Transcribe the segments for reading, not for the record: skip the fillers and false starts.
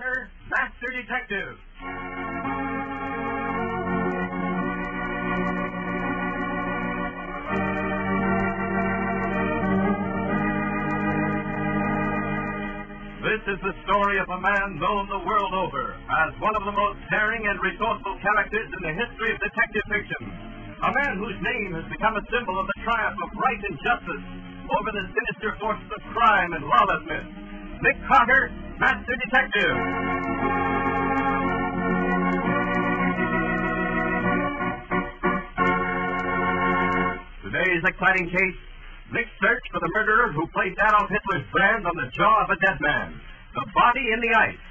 Carter, Master Detective. This is the story of a man known the world over as one of the most daring and resourceful characters in the history of detective fiction. A man whose name has become a symbol of the triumph of right and justice over the sinister forces of crime and lawlessness. Nick Carter, Master Detective. Today's exciting case, Nick's search for the murderer who placed Adolf Hitler's brand on the jaw of a dead man. The body in the ice.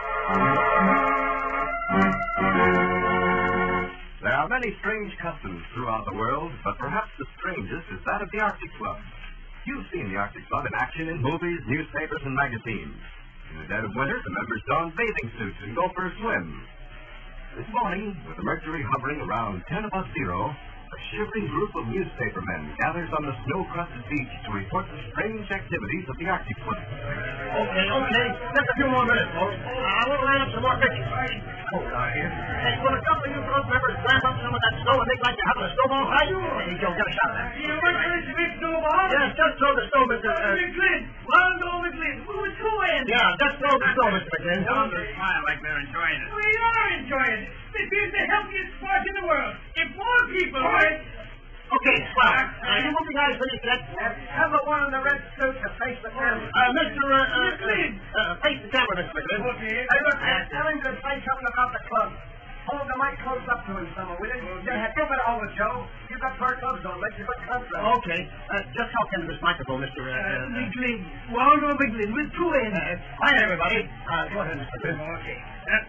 There are many strange customs throughout the world, but perhaps the strangest is that of the Arctic Club. You've seen the Arctic Club in action in movies, newspapers, and magazines. In the dead of winter, the members don bathing suits and go for a swim. This morning, with the mercury hovering around 10 above zero, a shivering group of newspapermen gathers on the snow-crusted beach to report the strange activities of the Arctic Club. Okay. Just a few more minutes, folks. I want to line up some more pictures. Cold out here. Hey, will a couple of you club members climb up some of that snow and make like you're having a snowball fight? Hey, Joe, get a shot at that. You want to big snowball? Yes, just throw the snow, Mr. McGlynn. Waldo McGlynn. With two ends. Yeah, just throw the snow, Mr. McGlynn. Don't smile like they're enjoying it. We are enjoying it. This is the healthiest sport in the world. If more people were... Okay, swell. You won't be guys finished yet. Have the one in the red suit to face the camera. Mr. McGlynn. Face the camera, Mr. McGlynn. Okay. Hey, look, tell him to say something about the club. Hold the mic close up to him somewhere, will you? Yeah, give it over, Joe. You've got fur gloves on. Makes you look comfortable. Okay. Just talk into this microphone, Mr. McGlynn. Waldo McGlynn with two ends. Hi, everybody. Go ahead, Mr. McGlynn. Okay.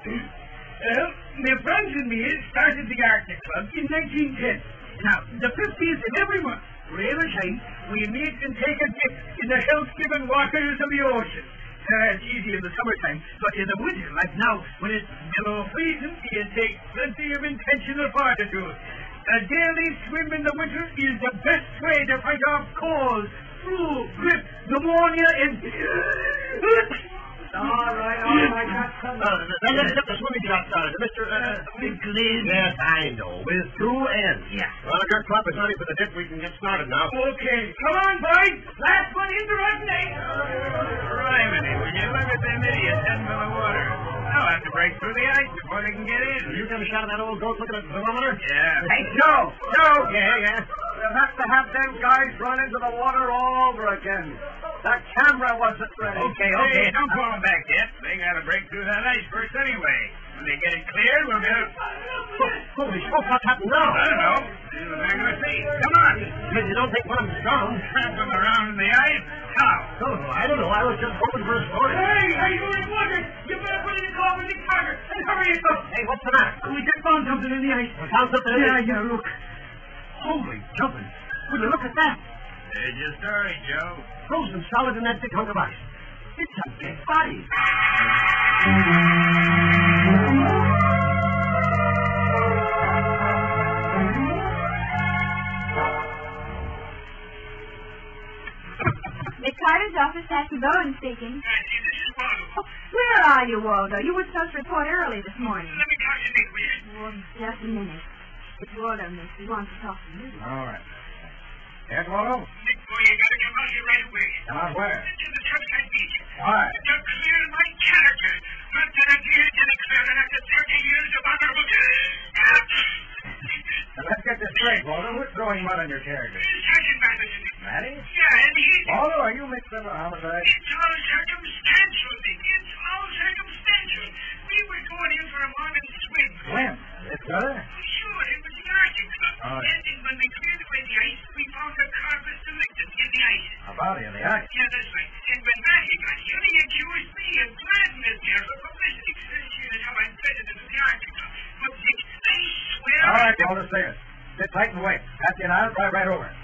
My friends and me started the Arctic Club in 1910. Now, the 50th in every month, rain or shine, we meet and take a dip in the health-giving waters of the ocean. It's easy in the summertime, but in the winter, like now, when it's below freezing, you take plenty of intentional fortitude. A daily swim in the winter is the best way to fight off cold, flu, grip, pneumonia, and... All right. That's something. Let's get the swimming shot started. Mr. McGlynn. Yes, I know. With two ends. Yeah. Well, if your club is ready for the dip, we can get started now. Okay. Come on, boys. Last one in the right name. Criminy, will you look at them idiots heading for the water? They'll have to break through the ice before they can get in. You get a shot of that old goat looking at the thermometer? Yeah. Hey, Joe. Yeah. We'll have to have them guys run into the water all over again. That camera wasn't ready. Okay. Don't call them back yet. They gotta break through that ice first anyway. When they get it cleared, we'll get it. Holy smoke, what's happened now? I don't know. We're not gonna see. Come on. You don't think one of them's drowned? Trampling around in the ice? How? I don't know. I was just hoping for a story. Hey, you reporter. You better put in a call with Nick Carter and hurry it up. Hey, what's the matter? We just found something in the ice. Found something in it? Yeah, look. Holy jumping. Will you look at that? There's your story, Joe. Frozen solid in that big hunk of ice. It's a dead body. Nick Carter's office, Dr. Bowen speaking. Nancy, this is Waldo. Where are you, Waldo? You were supposed to report early this morning. Let me talk to Nick, will you? Oh, just a minute. It's Waldo, Miss. He wants to talk to you. All right. Yes, Waldo? Nick, boy, you gotta come out here right away. Come out where? To the Turnpike Beach. Why? To clear my character. Lieutenant here to declare that after 30 years of honorable... Now, let's get this straight, Waldo. Who's throwing mud on your character? Sergeant Madison. Matty? Yeah, and he... Waldo, are you mixed up in a homicide? It's all circumstantial, Nick. It's all circumstantial. We were going in for a morning swim. When? This brother? Sure, it was the Arctic Club. Oh, yeah. And when we cleared away the ice, we found a carpet selected in the ice. A body in the ice? Yeah, that's right. And when Matty got here, he accused me of driving this there for publicity. That's how I'm president of the Arctic Club. But, Dick, I swear... All right, Waldo, stay it. Sit tight and wait. Patsy and I'll drive right over.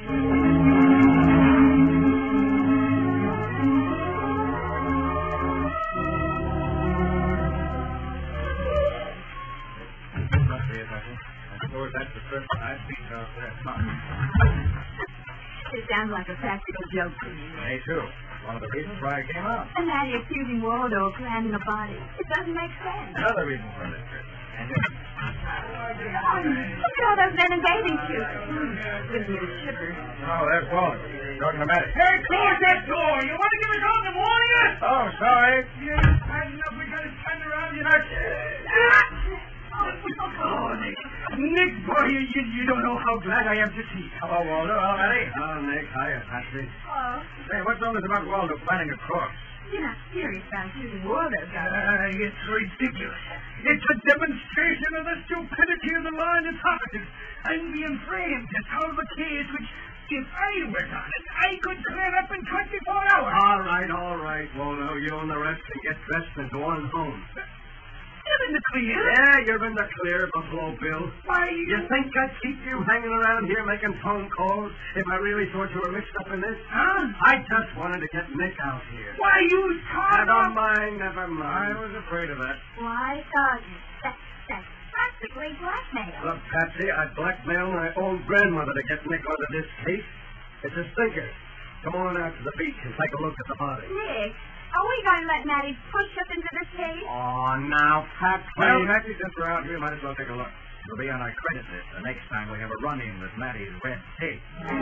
Must be it, Patsy. I suppose that's the first I've seen out there. It sounds like a practical joke to me. Me too. One of the reasons why I came out. And Matty accusing Waldo of planting a body. It doesn't make sense. Another reason for this trip. And Look at all those men in bathing suits. Couldn't be the strippers. oh, there's Waldo. Talking to Matty. Hey, close that door. You want to give us all the warning? Oh, sorry. Yes, I know we got to stand around you. Oh, Nick. Nick, boy, you don't know how glad I am to see you. Hello, Waldo. Hello, Matty. Oh, Nick. Hiya, Patsy. Oh, Say, what's all this about Waldo planning a cross? you're not serious about accusing Waldo, It's ridiculous. It's a demonstration of the stupidity of the law and its officers. I'm being framed to solve a case which, if I was on it, I could clear up in 24 hours. All right, Waldo. You and the rest can get dressed and go on home. You're in the clear. Yeah, you're in the clear, Buffalo Bill. Why, You think I'd keep you hanging around here making phone calls if I really thought you were mixed up in this? Huh? I just wanted to get Nick out here. Why, you talk Never mind, never mind. I was afraid of that. Why, Sergeant? That's practically blackmail. Look, Patsy, I'd blackmail my own grandmother to get Nick out of this case. It's a stinker. Come on out to the beach and take a look at the body. Nick, are we going to let Matty push us into this case? Oh, now, Patsy. Well, Matty, since we're out here, might as well take a look. It'll be on our credit list the next time we have a run-in with Matty's red tape.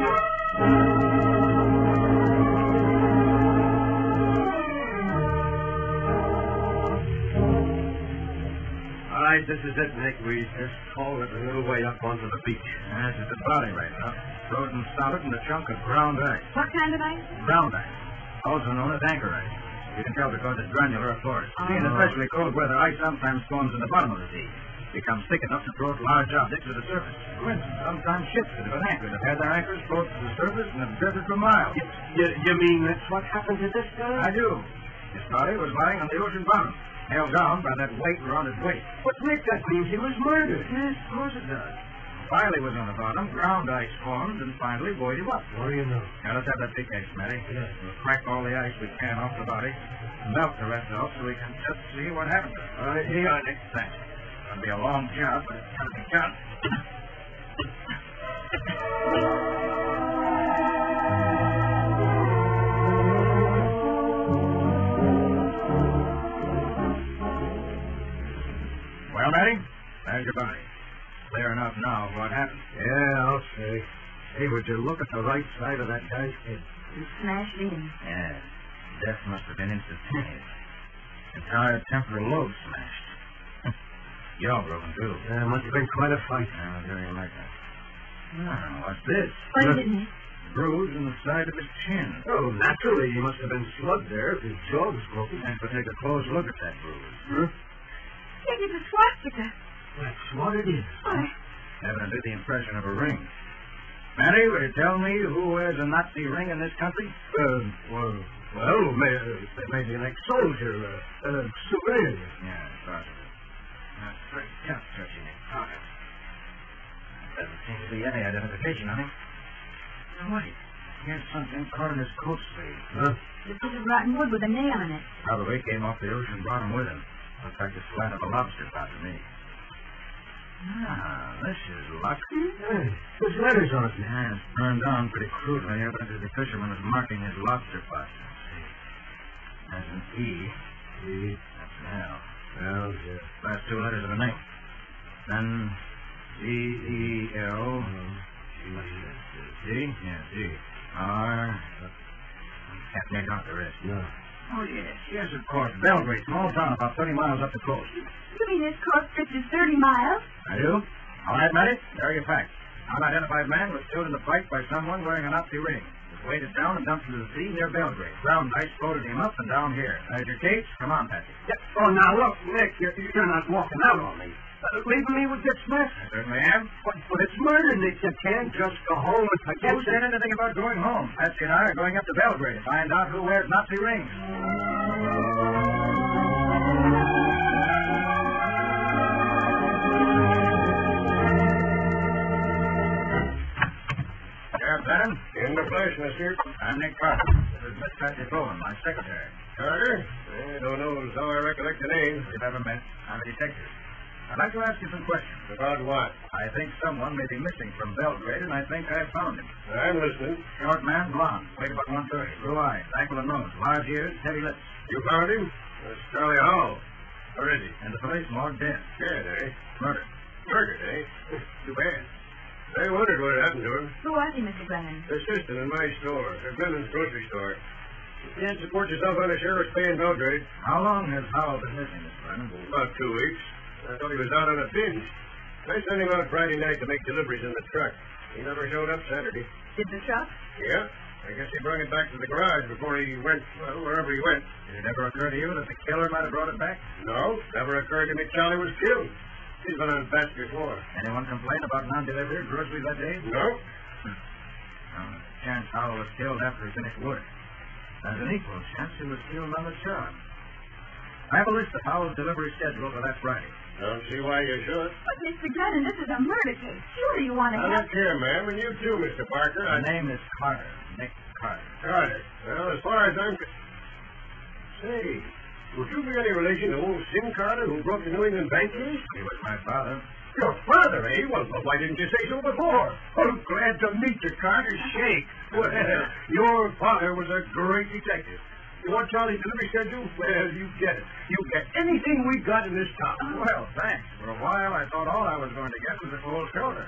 All right, this is it, Nick. We just hauled it a little way up onto the beach. This is the body right now. Frozen solid in a chunk of ground ice. What kind of ice? Ground ice, also known as anchor ice. You can tell because it's granular, of course. See, in especially cold weather, ice sometimes forms in the bottom of the sea. Becomes thick enough to float large objects to the surface. For instance, sometimes ships that have been anchored have had their anchors float to the surface and have drifted for miles. You mean that's what happened to this guy? I do. His body was lying on the ocean bottom, held down by that weight around his waist. But, Nick, that means he was murdered. Yes, of course it does. While he was on the bottom, ground ice formed and finally buoyed him up. What do you know? Now, let's have that pickaxe, Matty. Yeah. We'll crack all the ice we can off the body, melt the rest off so we can just see what happened to it. All right, here. Nick, thanks. It'll be a long job, but it's got to be done. Well, Matty, there's your body. Clear enough now of what happened. Yeah, I'll say. Hey, would you look at the right side of that guy's head? You smashed in. Yes. Death must have been instantaneous. Entire temporal lobe smashed. Jaw broken, too. Yeah, must have been quite a fight. I'll tell you like that. What's this? What is it, Nick? Bruise in the side of his chin. Oh, naturally, he must have been slugged there if his jaw was broken. And we'll take a close look at that bruise. Huh? Nick, it's a swastika. That's what it is. Why, Evidently the impression of a ring. Matty, would you tell me who wears a Nazi ring in this country? Maybe an ex-soldier, civilian. Yeah, possibly. That's pretty tough, touching his pocket. Doesn't seem to be any identification on him. Now, wait. Here's something caught in his coat sleeve. Huh? the piece of rotten wood with a nail in it. Probably came off the ocean bottom with him. Looks like the slat of a lobster pot to me. Ah, this is luck. Hey, there's letters on it. Yeah, it's burned on pretty crudely. Evidently the fisherman was marking his lobster pot. Let's see. There's an E. E. That's an L. Well, yeah. Last two letters of the name. Then G-E-L. G? Yeah, G. R. Can't make out the rest. No. Oh, yes. Yes, of course. Belgrade, small town about 30 miles up the coast. You mean this coast stretches 30 miles? I do? All right, Matty. There are your facts. Unidentified man was killed in the fight by someone wearing a Nazi ring. Was weighted down and dumped into the sea near Belgrade. Ground ice floated him up and down here. There's your case. Come on, Patsy. Yeah. Oh, now, look, Nick, you're not walking out on me. Leaving me with this mess? I certainly am. But it's murder, Nick. You can't just go home and forget Who said anything about going home? Patsy and I are going up to Belgrade to find out who wears Nazi rings. Sheriff Bannon? In the flesh, mister. I'm Nick Carter. This is Miss Patsy Bowen, my secretary. Carter? I don't know as though I recollect the name. We've never met. I'm a detective. I'd like to ask you some questions. About what? I think someone may be missing from Belgrade, and I think I've found him. I'm listening. Short man, blonde, weight about 130, blue eyes, aquiline nose, large ears, heavy lips. You found him? That's Charlie Hall. Where is he? And the police morgue dead. Dead, eh? Murdered. Murdered, eh? Too bad. I wondered what had happened to him. Who was he, Mr. Brennan? Assistant in my store, at Brennan's grocery store. You can't support yourself on a sheriff's pay in Belgrade. How long has Howell been missing, Mr. Brennan? About 2 weeks. I thought he was out on a binge. I sent him out Friday night to make deliveries in the truck. He never showed up Saturday. Did the truck? Yeah. I guess he brought it back to the garage before he went, well, wherever he went. Did it ever occur to you that the killer might have brought it back? No, never occurred to me Charlie was killed. He's been on bats before. Anyone complain about non-delivery groceries that day? No? Chance Howell was killed after he finished work. There's an equal chance he was killed on the job. I have a list of Howell's delivery schedule for that Friday. Don't see why you should. But, Mr. Brennan, this is a murder case. Sure you want to Now, help. look here, ma'am, and you too, Mr. Parker. My name is Carter. Nick Carter. Carter. Well, as far as I'm... Say, would you be any relation to old Sim Carter who broke the New England bank case? He was my father. Your father, eh? Well, why didn't you say so before? Oh, glad to meet you, Carter. Shake. Well, your father was a great detective. You want Charlie's delivery schedule? Well, you get it. You get anything we got in this town. Well, thanks. For a while, I thought all I was going to get was a cold shoulder.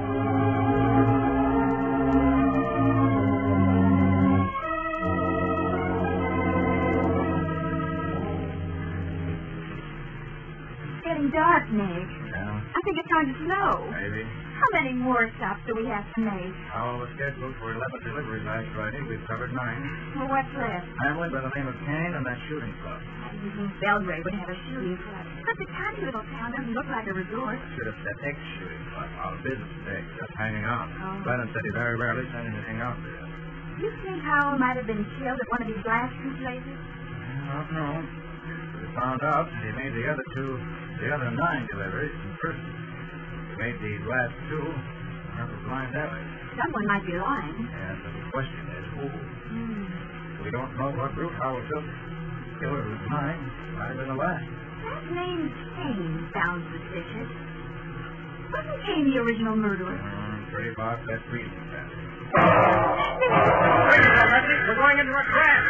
It's getting dark, Nick. Yeah, I think it's going to snow. maybe. How many more stops do we have to make? Howell was scheduled for 11 deliveries last Friday. We've covered 9. Well, what's left? Family by the name of Kane and that shooting club. You think Belgrade would have a shooting club? Such a tiny little town doesn't look like a resort. Should have said ex-shooting club. Our business day. Just hanging out. Oh. Brennan said he very rarely sent anything out there. You think Howell might have been killed at one of these last 2 places? I don't know. We found out that he made the other 9 deliveries in person. He made these last 2 out of blind alley. Someone might be lying. And the question is who? Hmm. We don't know what route Howell took. The killer was mine. Might have been the last. That name Kane sounds suspicious. Wasn't Kane the original murderer? Pretty far that reading that. We're going into a crash.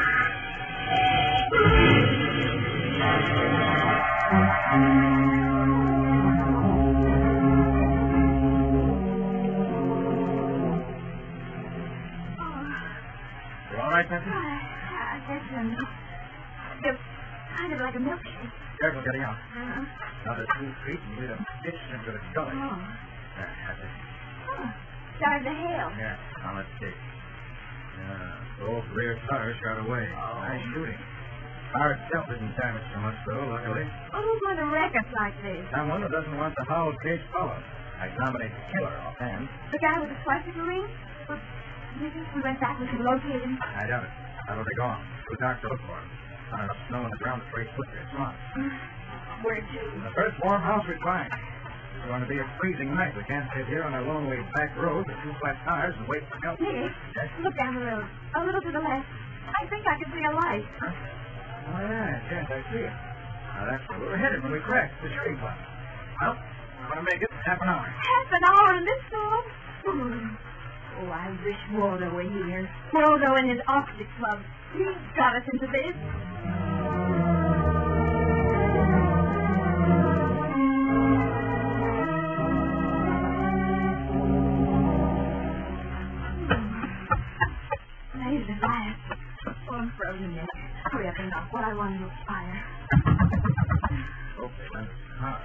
You all right, Nancy? I guess it's kind of like a milkshake. Careful getting out. Uh-huh. Another 2 feet and we'd have ditched into the gully. Oh. That's it. Oh. Started to hail. Yeah, now let's see. Both rear tires shot away. Nice shooting. Car itself isn't damaged so much, though, luckily. Oh, who's going to wreck us like this? Someone who doesn't want the Howell case followed. I nominate the killer offhand. The guy with the swastika ring? Well, do you think if we went back we could locate him? I doubt it. How will they gone? Too dark to look for him. Not enough snow on the ground to trace footprints. Come on. Where to? The first warm house we find. It's going to be a freezing night. We can't sit here on a lonely back road with 2 flat tires and wait for help. Nick, Yes? look down the road. A little to the left. I think I can see a light. Huh? Oh, yes, I see it. Now, that's where we were headed when we crashed the shooting club. Well, we're going to make it half an hour. Half an hour in this storm? Oh, I wish Waldo were here. Waldo and his Arctic Club. He got us into this. Made it at last. Oh, I'm frozen yet. Hurry up and knock what I want to fire. Okay, then. Car.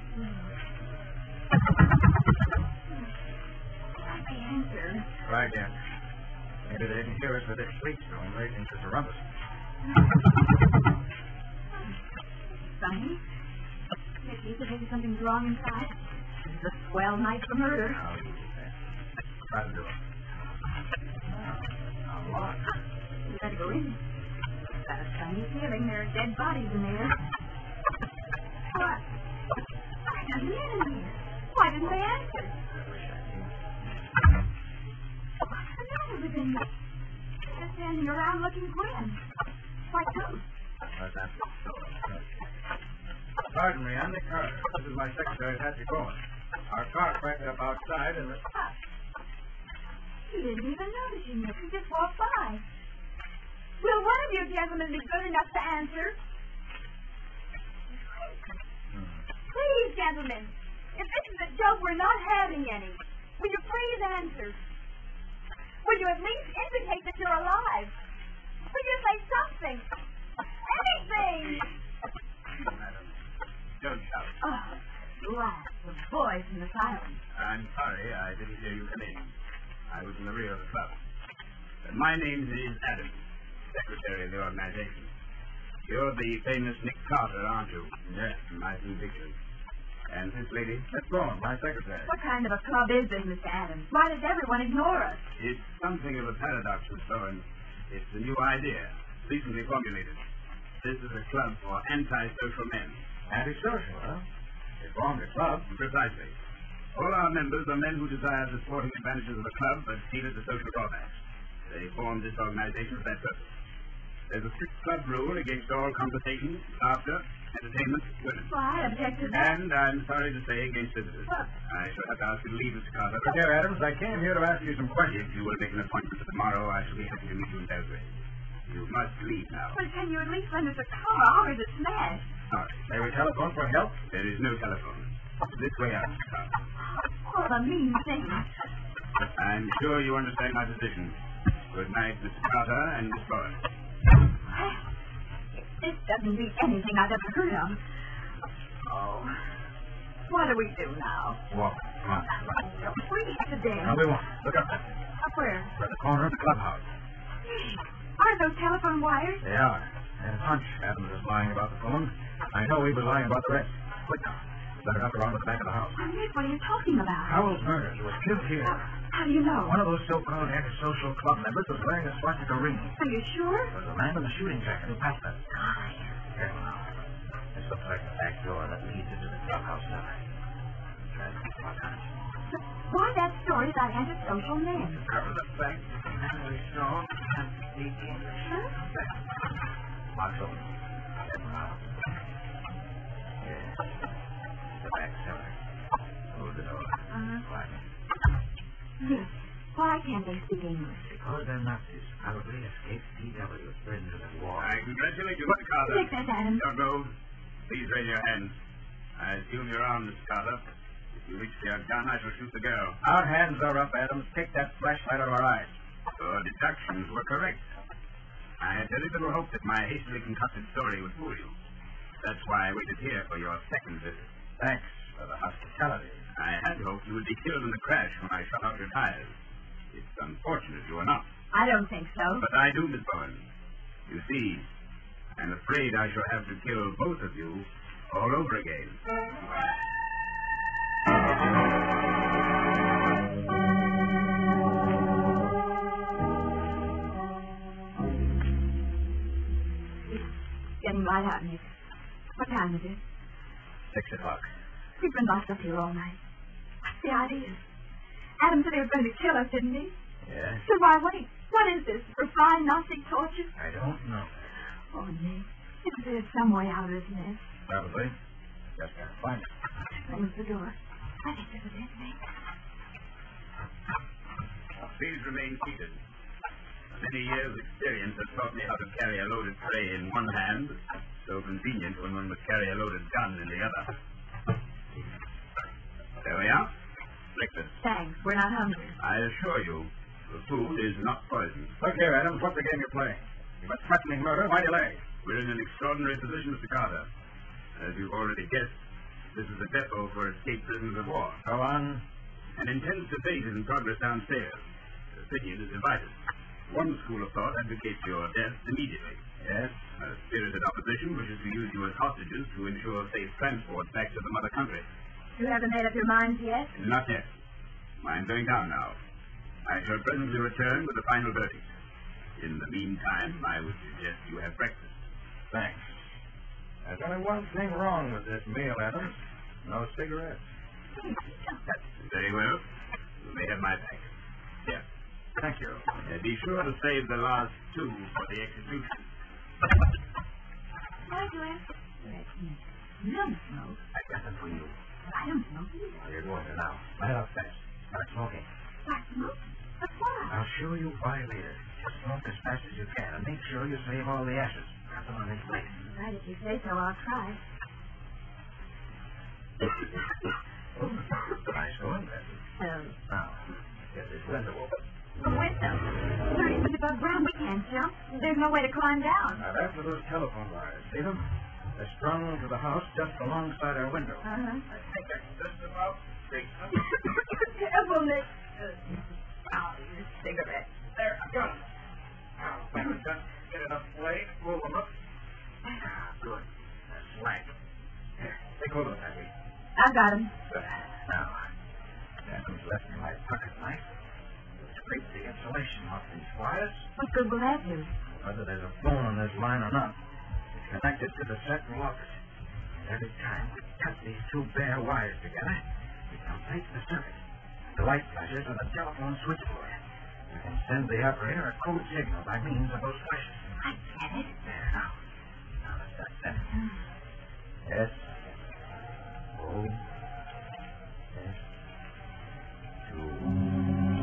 I answer. Try again. Maybe they didn't hear us with this sleet storm raging to surround us. Sonny? Nicky, maybe something's wrong inside. It's a swell night for murder. Now, you do that. Try to do it. Now, lock. You better go in. Got a funny feeling there are dead bodies in there. What? I got men in here. Why didn't they answer? What's the matter with them? They're standing around looking grim. Like ghosts. How's that? Pardon me, Andy Carter. This is my secretary, Patsy Cohen. Our car cracked up outside and... Hush. He didn't even notice you, Nick. He just walked by. Will one of you gentlemen be good enough to answer? Please, gentlemen. If this is a joke, we're not having any. Will you please answer? Will you at least indicate that you're alive? Will you say something? Anything! Madam, don't shout. Oh, blast the voice in the silence. I'm sorry I didn't hear you come in. I was in the rear of the club. My name is Adams, secretary of the organization. You're the famous Nick Carter, aren't you? Yes. My pictures. And this lady? Miss Cohen, my secretary. What kind of a club is this, Mr. Adams? Why does everyone ignore us? It's something of a paradox, Miss Bowen. It's a new idea, recently formulated. This is a club for antisocial men. Antisocial, huh? They formed a club. Precisely. All our members are men who desire the sporting advantages of the club, but feel the social drawbacks. They formed this organization for that purpose. There's a strict club rule against all conversation, laughter, entertainment, women. Well, I object to that. And I'm sorry to say against visitors. What? I shall have to ask you to leave, Mr. Carter. Look here, Adams, I came here to ask you some questions. If you will make an appointment for tomorrow, I shall be happy to meet you in Belgrade. You must leave now. Well, can you at least lend us a car? Ours is smashed. Sorry. May we telephone for help? There is no telephone. This way out, Mr. Carter. What a mean thing. I'm sure you understand my position. Good night, Mr. Carter and Miss Bowen. This doesn't beat anything I've ever heard of. Oh. What do we do now? Walk. Come on. Don't freeze to death. No, we won't. Look up. Up where? At the corner of the clubhouse. Aren't those telephone wires? They are. And Hunch Adams is lying about the phone. I know he was lying about the rest. Quick now. Better up around the back of the house. Nick, what are you talking about? Howell's murder. He was killed here. How do you know? One of those so-called antisocial club members was wearing a swastika ring. Are you sure? There was a man in the shooting jacket who passed us. Careful now. This looks like the back door that leads into the clubhouse now. Why that story about antisocial men? Cover the fact that the man we saw can't speak English. Huh? Box open. Careful now. Yes. The back cellar. Hold the door. Quietly. Yes. Why can't they speak English? Because they're Nazis. Probably escaped PW prisoners of war. I congratulate you, Mr. Carter. Take that, Adams. Don't go. Please raise your hands. I assume you're armed, Mr. Carter. If you reach for your gun, I shall shoot the girl. Our hands are up, Adams. Take that flashlight out of our eyes. Your deductions were correct. I had very little hope that my hastily concocted story would fool you. That's why I waited here for your second visit. Thanks for the hospitality. I had hoped you would be killed in the crash when I shot out your tires. It's unfortunate you are not. I don't think so. But I do, Miss Bowen. You see, I'm afraid I shall have to kill both of you all over again. It's getting light out, Nick. What time is it? 6 o'clock. We've been locked up here all night. What's the idea? Adam said he was going to kill us, didn't he? Yes? So why wait? What is this? Refined Gnostic torture? I don't know. Oh, Nick. Isn't there some way out of this mess? Probably. Just gotta find it. Close the door. I think there's a detonate. Please remain seated. Many years' experience has taught me how to carry a loaded tray in one hand, so convenient when one must carry a loaded gun in the other. There we are. Breakfast. Thanks. We're not hungry. I assure you, the food is not poisoned. Look here, Adams. What's the game you're playing? You've been threatening murder. Why delay? We're in an extraordinary position, Mr. Carter. As you've already guessed, this is a depot for escaped prisoners of war. Go on. An intense debate is in progress downstairs. Opinion is divided. One school of thought advocates your death immediately. Yes? A spirited opposition wishes to use you as hostages to ensure safe transport back to the mother country. You haven't made up your minds yet? Not yet. I'm going down now. I shall presently return with the final verdict. In the meantime, I would suggest you have breakfast. Thanks. There's only one thing wrong with this meal, Adams. No cigarettes. Very well. You may have my pack. Here. Thank you. Be sure to save the last two for the execution. Why do I? Limb smoke? I got them for you. I don't smoke either. Well, you're going to now. Light it up fast. Start smoking. Start smoking? But why? I'll show you why later. Just smoke as fast as you can and make sure you save all the ashes. Got them on this plate. Right, if you say so, I'll try. Oh, nice going, Bessie. Now, get this window open. The window. 30 feet above ground, we can't jump. There's no way to climb down. Now, that's for those telephone wires. See them? They're strung to the house just alongside our window. Uh-huh. I think I can just about reach them. Careful, Nick. Oh, your cigarette. There, I got them. Now, just get enough weight, pull them up. Good. That's slack. Here, take hold of that, Abby. I got him. Good. Now, Adam's left me my pocket knife. Scrape the insulation off these wires. What good will that do? Whether there's a phone on this line or not, it's connected to the central office. And every time we cut these two bare wires together, we complete the circuit. The light flashes on the telephone switchboard. We can send the operator a code signal by means of those flashes. I get it. There, now. Now let's start that. S. O. S. 2.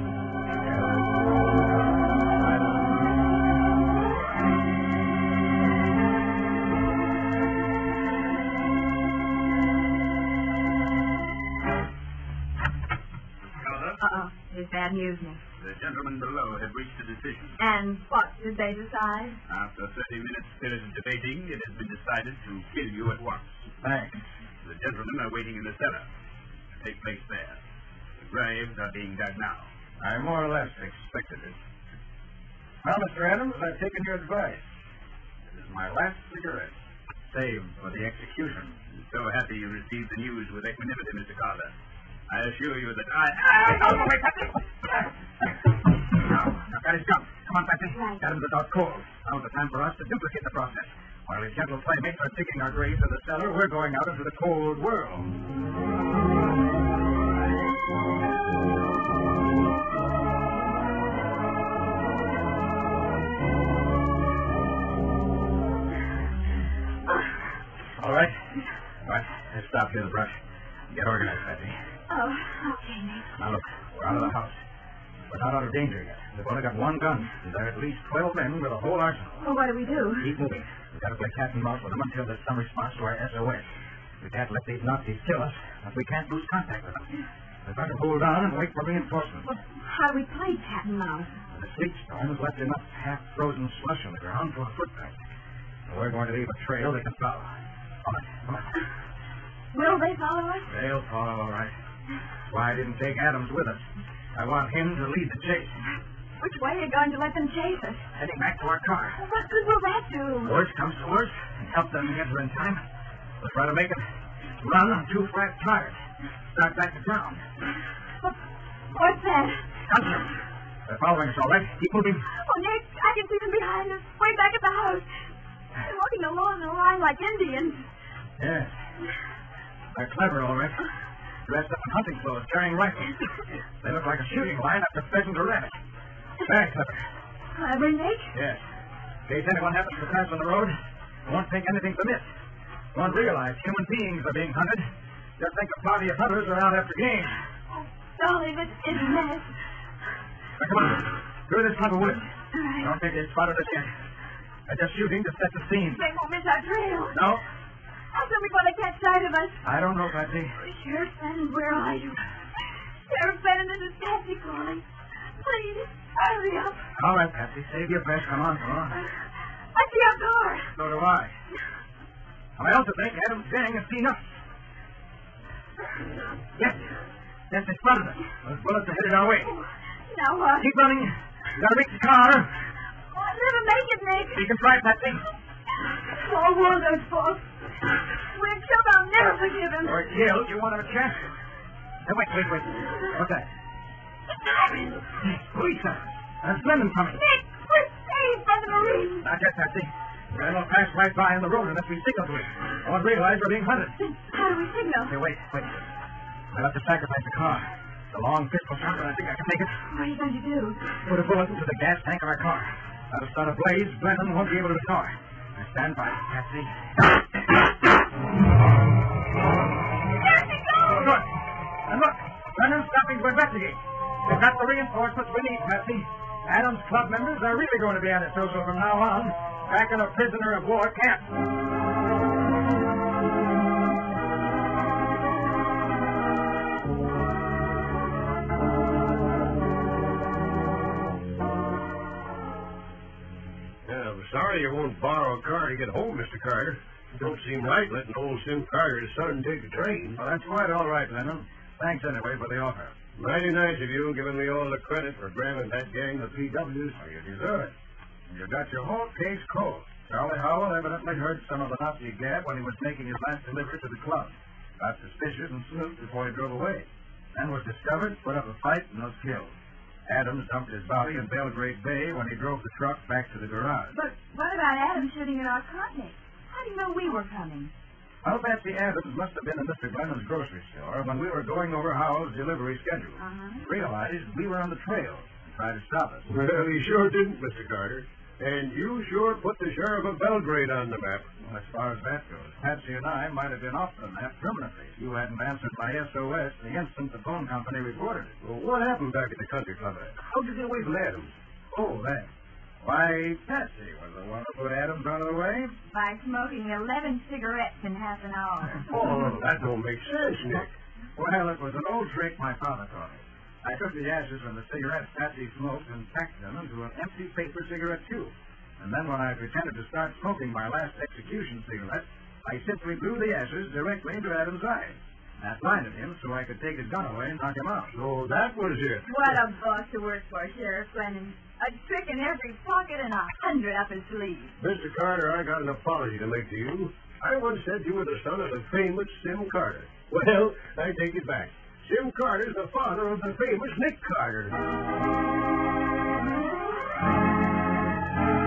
It's bad news, Nick. The gentlemen below have reached a decision. And what did they decide? After 30 minutes spirited debating, it has been decided to kill you at once. Thanks. The gentlemen are waiting in the cellar. Take place there. The graves are being dug now. I more or less expected it. Well, Mr. Adams, I've taken your advice. This is my last cigarette. Saved for the execution. I'm so happy you received the news with equanimity, Mr. Carter. I assure you that I... Out of the way, Patsy! Now, got his gun. Come on, Patsy. Right. Adams is out cold. Now's the time for us to duplicate the process. While his gentle playmates are digging our graves in the cellar, we're going out into the cold world. All right. Let's stop here, the brush. Get organized, Patsy. Oh, okay, Nick. Now, look, we're out of the house. We're not out of danger yet. We've only got one gun. And there are at least 12 men with a whole arsenal. Well, what do we do? Keep moving. We've got to play cat and mouse with them until there's some response to our SOS. We can't let these Nazis kill us, but we can't lose contact with them. We've got to hold on and wait for reinforcements. Well, how do we play cat and mouse? The sleet storms left enough half-frozen slush on the ground for a footprint. So we're going to leave a trail they can follow. Come on. Will they follow us? They'll follow, all right. Why I didn't take Adams with us. I want him to lead the chase. Which way are you going to let them chase us? Heading back to our car. Well, what good will that do? Worst comes to worst, and help doesn't get her in time. We'll try to make it run on 2 flat tires. Start back to town. What's that? Hunter. They're following us, all right. Keep moving. Oh, Nick, I can see them behind us, way back at the house. They're walking along the line like Indians. Yes. They're clever, all right. Dressed up in hunting clothes, carrying rifles. They look like a shooting line after pheasant or rabbit. Very clever. Clever, Nick? Yes. In case anyone happens to pass on the road, they won't think anything's amiss. They won't realize human beings are being hunted. Just think a party of hunters are out after game. Oh, golly, this is a mess. Now, come on. Through this clump of woods. All right. Don't think they've spotted us yet. They're just shooting to set the scene. They won't miss our trail. No, How's everybody catch sight of us? I don't know, Patsy. Sheriff Bannon, where are you? Sheriff Bannon, this is Patsy calling. Please, hurry up. All right, Patsy. Save your breath. Come on, come on. I see our car. So do I. I also think Adam's gang has seen us. Yes. Yes, they spotted us. Those bullets are headed our way. Now what? Keep running. You gotta reach the car. Oh, I'll never make it, Nick. You can try, Patsy. Oh, Waldo's fault. We're killed. I'll never forgive him. Or killed. You want to have a chance? Now, wait. What's that? Police, sir. There's Brennan coming. Nick, we're saved by the Marines. Not yet, Patsy. Brennan will pass right by on the road unless we signal to him. I won't realize we're being hunted. Then how do we signal? Hey, wait. I'll have to sacrifice the car. It's a long pistol shot, but I think I can make it. What are you going to do? Put a bullet into the gas tank of our car. That'll start a blaze. Brennan won't be able to ignore. Now stand by, Patsy. reinforcements we need, Patsy. Adams Club members are really going to be antisocial from now on, back in a prisoner of war camp. I'm sorry you won't borrow a car to get home, Mr. Carter. It don't seem right letting old Sim Carter's son take the train. Well, that's quite all right, Lennon. Thanks anyway for the offer. Mighty nice of you, giving me all the credit for grabbing that gang of PWs. Oh, you deserve it. You got your whole case cold. Charlie Howell evidently heard some of the Nazi gab when he was making his last delivery to the club. Got suspicious and snooped before he drove away. Then was discovered, put up a fight, and was killed. Adams dumped his body in Belgrade Bay when he drove the truck back to the garage. But what about Adams shooting at our convict? How do you know we were coming? Well, Betsy Adams must have been in Mr. Glennon's grocery store when we were going over Howell's delivery schedule. Realized we were on the trail and tried to stop us. Well, he sure didn't, Mr. Carter. And you sure put the sheriff of Belgrade on the map. Well, as far as that goes, Patsy and I might have been off the map permanently. You hadn't answered my SOS the instant the phone company reported it. Well, what happened back at the country club? How'd you get away from Adams? Oh, that. Why, Patsy was the one who put Adams out of the way. By smoking 11 cigarettes in half an hour. Oh, that don't make sense, Nick. Well, it was an old trick my father taught me. I took the ashes from the cigarettes Patsy smoked and packed them into an empty paper cigarette tube. And then when I pretended to start smoking my last execution cigarette, I simply blew the ashes directly into Adams' eyes. That blinded him so I could take his gun away and knock him out. So that was it. What a boss to work for, Sheriff Glennon. A trick in every pocket and 100 up his sleeve. Mr. Carter, I got an apology to make to you. I once said you were the son of the famous Sim Carter. Well, I take it back. Sim Carter's the father of the famous Nick Carter.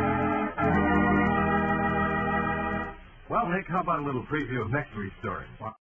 Well, Nick, how about a little preview of next week's story?